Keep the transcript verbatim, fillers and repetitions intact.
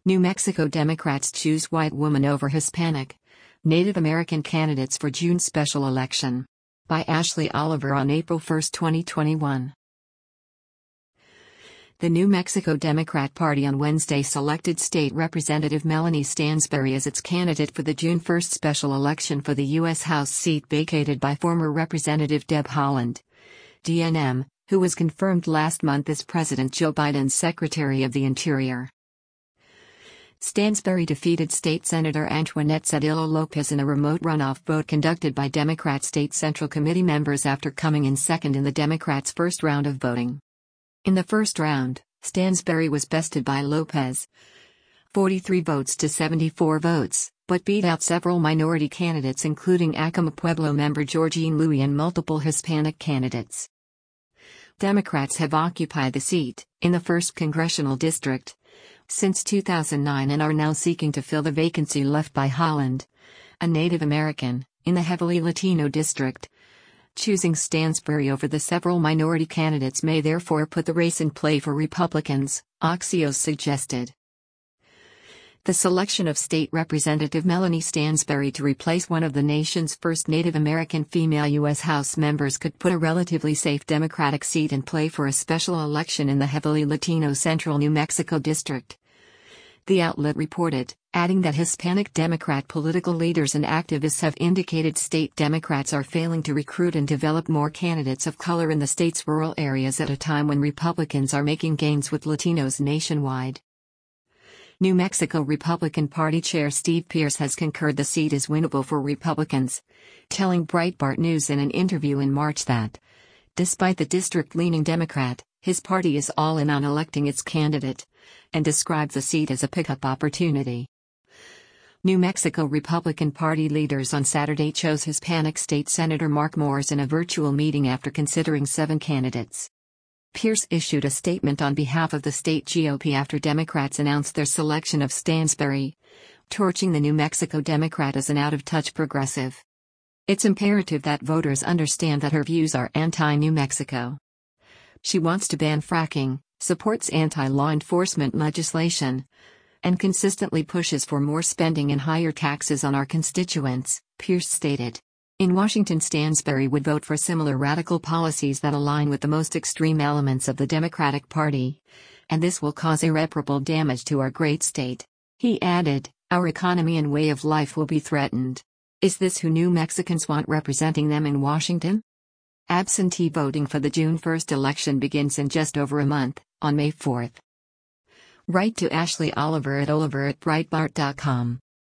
New Mexico Democrats choose white woman over Hispanic. Native American candidates for June special election. By Ashley Oliver on April first, twenty twenty-one. The New Mexico Democrat Party on Wednesday selected State Representative Melanie Stansbury as its candidate for the June first special election for the U S House seat vacated by former Representative Deb Haaland, D N M, who was confirmed last month as President Joe Biden's Secretary of the Interior. Stansbury defeated State Senator Antoinette Sedillo Lopez in a remote runoff vote conducted by Democrat State Central Committee members after coming in second in the Democrats' first round of voting. In the first round, Stansbury was bested by Lopez, forty-three votes to seventy-four votes, but beat out several minority candidates including Acoma Pueblo member Georgine Louie and multiple Hispanic candidates. Democrats have occupied the seat, in the first congressional district, since two thousand nine and are now seeking to fill the vacancy left by Haaland, a Native American, in the heavily Latino district. Choosing Stansbury over the several minority candidates may therefore put the race in play for Republicans, Axios suggested. The selection of State Representative Melanie Stansbury to replace one of the nation's first Native American female U S House members could put a relatively safe Democratic seat in play for a special election in the heavily Latino central New Mexico district. The outlet reported, adding that Hispanic Democrat political leaders and activists have indicated state Democrats are failing to recruit and develop more candidates of color in the state's rural areas at a time when Republicans are making gains with Latinos nationwide. New Mexico Republican Party Chair Steve Pearce has concurred the seat is winnable for Republicans, telling Breitbart News in an interview in March that, despite the district-leaning Democrat, his party is all in on electing its candidate, and described the seat as a pickup opportunity. New Mexico Republican Party leaders on Saturday chose Hispanic State Senator Mark Moores in a virtual meeting after considering seven candidates. Pearce issued a statement on behalf of the state G O P after Democrats announced their selection of Stansbury, torching the New Mexico Democrat as an out-of-touch progressive. It's imperative that voters understand that her views are anti-New Mexico. She wants to ban fracking, supports anti-law enforcement legislation, and consistently pushes for more spending and higher taxes on our constituents, Pearce stated. In Washington, Stansbury would vote for similar radical policies that align with the most extreme elements of the Democratic Party, and this will cause irreparable damage to our great state. He added, our economy and way of life will be threatened. Is this who New Mexicans want representing them in Washington? Absentee voting for the June first election begins in just over a month, on May fourth. Write to Ashley Oliver at Oliver at Breitbart dot com.